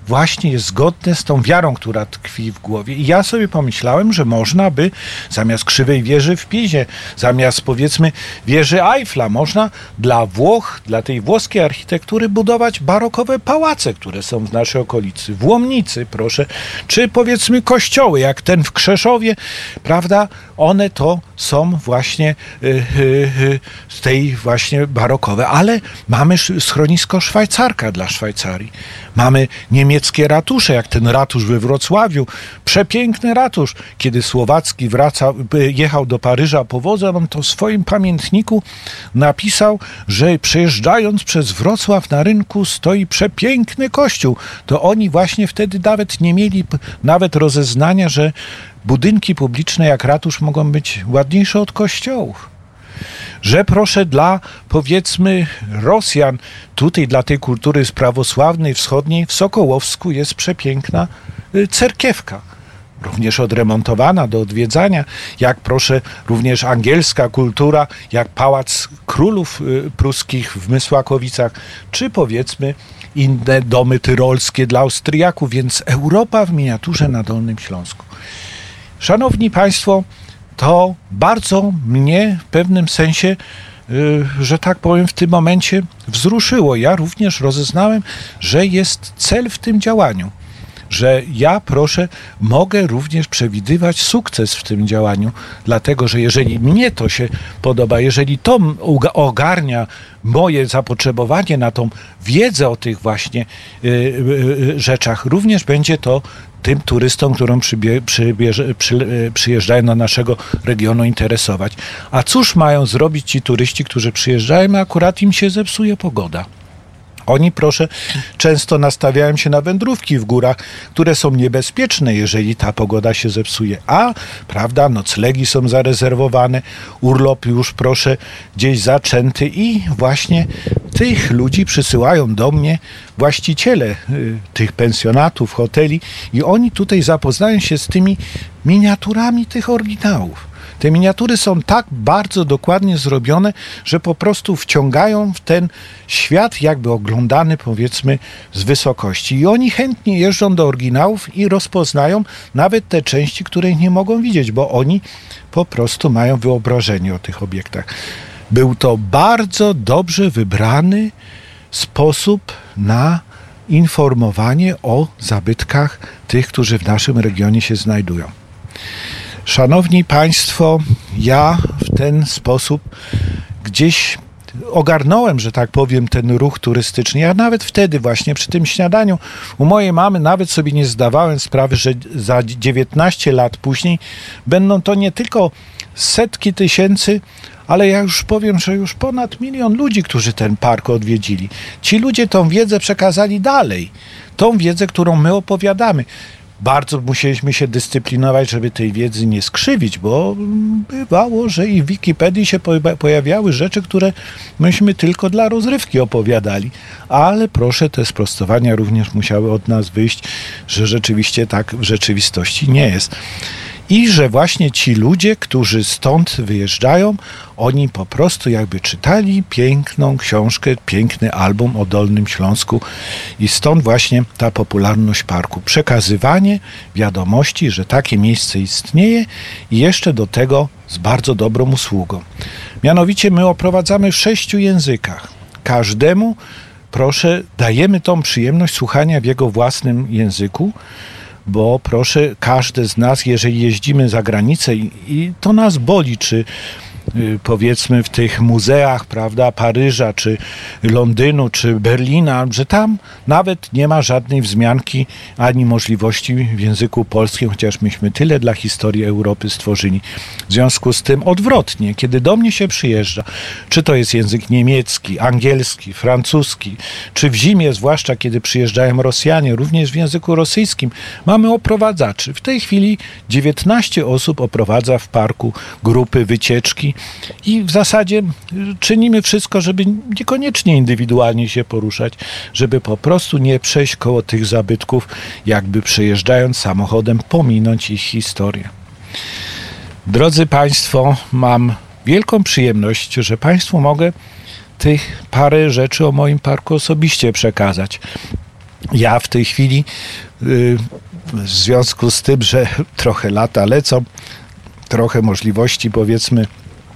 właśnie jest zgodne z tą wiarą, która tkwi w głowie. I ja sobie pomyślałem, że można by zamiast krzywej wieży w Pizie, zamiast powiedzmy wieży Eiffla, można dla Włoch, dla tej włoskiej architektury budować barokowe pałace, które są w naszej okolicy, w Łomnicy, proszę, czy powiedzmy kościoły, jak ten w Krzeszowie, prawda? One to są właśnie y, y, y, z tej właśnie barokowe, ale mamy schronisko Szwajcarka dla Szwajcarii. Mamy niemieckie ratusze, jak ten ratusz we Wrocławiu. Przepiękny ratusz. Kiedy Słowacki wracał, jechał do Paryża powozem, on to w swoim pamiętniku napisał, że przejeżdżając przez Wrocław na rynku stoi przepiękny kościół. To oni właśnie wtedy nawet nie mieli nawet rozeznania, że budynki publiczne jak ratusz mogą być ładniejsze od kościołów. Że proszę dla, powiedzmy, Rosjan, tutaj dla tej kultury prawosławnej wschodniej w Sokołowsku jest przepiękna cerkiewka. Również odremontowana do odwiedzania, jak proszę również angielska kultura, jak Pałac Królów Pruskich w Mysłakowicach, czy powiedzmy inne domy tyrolskie dla Austriaków, więc Europa w miniaturze na Dolnym Śląsku. Szanowni Państwo, to bardzo mnie w pewnym sensie, yy, że tak powiem, w tym momencie wzruszyło. Ja również rozeznałem, że jest cel w tym działaniu. Że ja, proszę, mogę również przewidywać sukces w tym działaniu, dlatego, że jeżeli mnie to się podoba, jeżeli to ogarnia moje zapotrzebowanie na tą wiedzę o tych właśnie yy, yy, rzeczach, również będzie to tym turystom, którym przybie, przybierze, przy, przyjeżdżają do naszego regionu interesować. A cóż mają zrobić ci turyści, którzy przyjeżdżają, a akurat im się zepsuje pogoda? Oni, proszę, często nastawiają się na wędrówki w górach, które są niebezpieczne, jeżeli ta pogoda się zepsuje. A, prawda, noclegi są zarezerwowane, urlop już, proszę, gdzieś zaczęty i właśnie tych ludzi przysyłają do mnie właściciele y, tych pensjonatów, hoteli i oni tutaj zapoznają się z tymi miniaturami tych oryginałów. Te miniatury są tak bardzo dokładnie zrobione, że po prostu wciągają w ten świat jakby oglądany, powiedzmy, z wysokości. I oni chętnie jeżdżą do oryginałów i rozpoznają nawet te części, których nie mogą widzieć, bo oni po prostu mają wyobrażenie o tych obiektach. Był to bardzo dobrze wybrany sposób na informowanie o zabytkach tych, którzy w naszym regionie się znajdują. Szanowni Państwo, ja w ten sposób gdzieś ogarnąłem, że tak powiem, ten ruch turystyczny. Ja nawet wtedy właśnie przy tym śniadaniu u mojej mamy nawet sobie nie zdawałem sprawy, że za dziewiętnaście lat później będą to nie tylko setki tysięcy, ale ja już powiem, że już ponad milion ludzi, którzy ten park odwiedzili. Ci ludzie tą wiedzę przekazali dalej. Tą wiedzę, którą my opowiadamy. Bardzo musieliśmy się dyscyplinować, żeby tej wiedzy nie skrzywić, bo bywało, że i w Wikipedii się pojawiały rzeczy, które myśmy tylko dla rozrywki opowiadali. Ale proszę, te sprostowania również musiały od nas wyjść, że rzeczywiście tak w rzeczywistości nie jest. I że właśnie ci ludzie, którzy stąd wyjeżdżają, oni po prostu jakby czytali piękną książkę, piękny album o Dolnym Śląsku i stąd właśnie ta popularność parku. Przekazywanie wiadomości, że takie miejsce istnieje i jeszcze do tego z bardzo dobrą usługą. Mianowicie my oprowadzamy w sześciu językach. Każdemu, proszę, dajemy tą przyjemność słuchania w jego własnym języku, bo proszę, każdy z nas, jeżeli jeździmy za granicę i, i to nas boli, czy y, powiedzmy w tych muzeach, prawda, Paryża, czy Londynu, czy Berlina, że tam nawet nie ma żadnej wzmianki ani możliwości w języku polskim, chociaż myśmy tyle dla historii Europy stworzyli. W związku z tym odwrotnie, kiedy do mnie się przyjeżdża, czy to jest język niemiecki, angielski, francuski, czy w zimie, zwłaszcza kiedy przyjeżdżają Rosjanie, również w języku rosyjskim, mamy oprowadzaczy. W tej chwili dziewiętnaście osób oprowadza w parku grupy wycieczki i w zasadzie czynimy wszystko, żeby niekoniecznie indywidualnie się poruszać, żeby po prostu nie przejść koło tych zabytków, jakby przejeżdżając samochodem, pominąć ich historię. Drodzy Państwo, mam wielką przyjemność, że Państwu mogę tych parę rzeczy o moim parku osobiście przekazać. Ja w tej chwili y, w związku z tym, że trochę lata lecą, trochę możliwości, powiedzmy,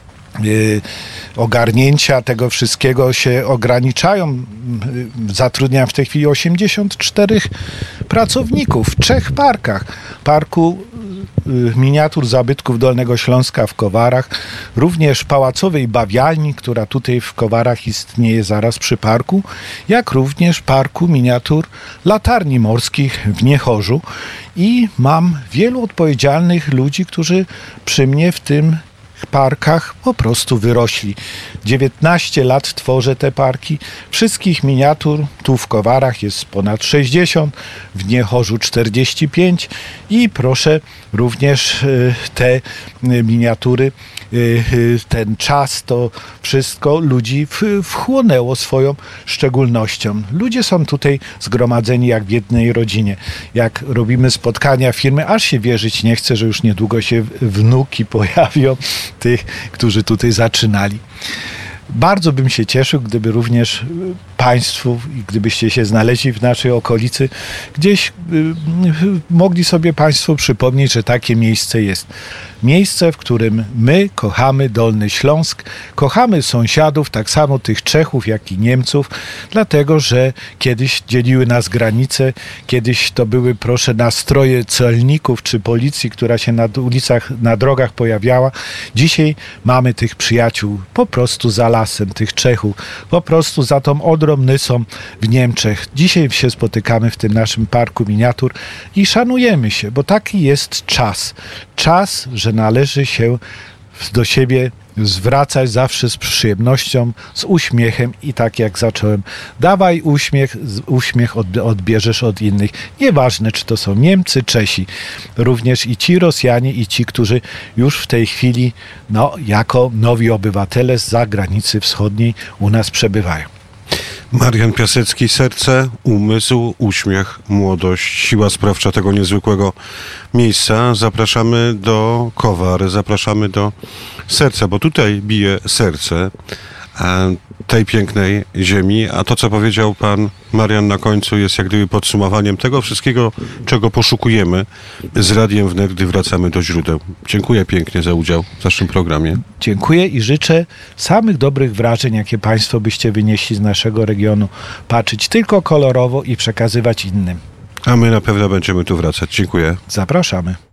Yy, ogarnięcia tego wszystkiego się ograniczają. Yy, zatrudniam w tej chwili osiemdziesiąt czterech pracowników w trzech parkach. Parku yy, miniatur zabytków Dolnego Śląska w Kowarach, również pałacowej bawialni, która tutaj w Kowarach istnieje zaraz przy parku, jak również parku miniatur latarni morskich w Niechorzu. I mam wielu odpowiedzialnych ludzi, którzy przy mnie w tym parkach po prostu wyrośli. dziewiętnaście lat tworzę te parki. Wszystkich miniatur tu w Kowarach jest ponad sześćdziesiąt, w Niechorzu czterdzieści pięć i proszę również te miniatury, ten czas, to wszystko ludzi wchłonęło swoją szczególnością. Ludzie są tutaj zgromadzeni jak w jednej rodzinie. Jak robimy spotkania firmy, aż się wierzyć nie chce, że już niedługo się wnuki pojawią tych, którzy tutaj zaczynali. Bardzo bym się cieszył, gdyby również Państwu, gdybyście się znaleźli w naszej okolicy, gdzieś y, mogli sobie Państwo przypomnieć, że takie miejsce jest. Miejsce, w którym my kochamy Dolny Śląsk, kochamy sąsiadów, tak samo tych Czechów, jak i Niemców, dlatego, że kiedyś dzieliły nas granice, kiedyś to były, proszę, nastroje celników czy policji, która się na ulicach, na drogach pojawiała. Dzisiaj mamy tych przyjaciół po prostu za lasem, tych Czechów, po prostu za tą Odrą Nysą w Niemczech. Dzisiaj się spotykamy w tym naszym parku miniatur i szanujemy się, bo taki jest czas. Czas, że należy się do siebie zwracać zawsze z przyjemnością, z uśmiechem i tak jak zacząłem, dawaj uśmiech, uśmiech odbierzesz od innych. Nieważne, czy to są Niemcy, Czesi, również i ci Rosjanie, i ci, którzy już w tej chwili, no, jako nowi obywatele z zagranicy wschodniej u nas przebywają. Marian Piasecki, serce, umysł, uśmiech, młodość, siła sprawcza tego niezwykłego miejsca. Zapraszamy do Kowar, zapraszamy do serca, bo tutaj bije serce tej pięknej ziemi, a to, co powiedział pan Marian na końcu, jest jak gdyby podsumowaniem tego wszystkiego, czego poszukujemy z Radiem Wnet, gdy wracamy do źródeł. Dziękuję pięknie za udział w naszym programie. Dziękuję i życzę samych dobrych wrażeń, jakie Państwo byście wynieśli z naszego regionu. Patrzeć tylko kolorowo i przekazywać innym. A my na pewno będziemy tu wracać. Dziękuję. Zapraszamy.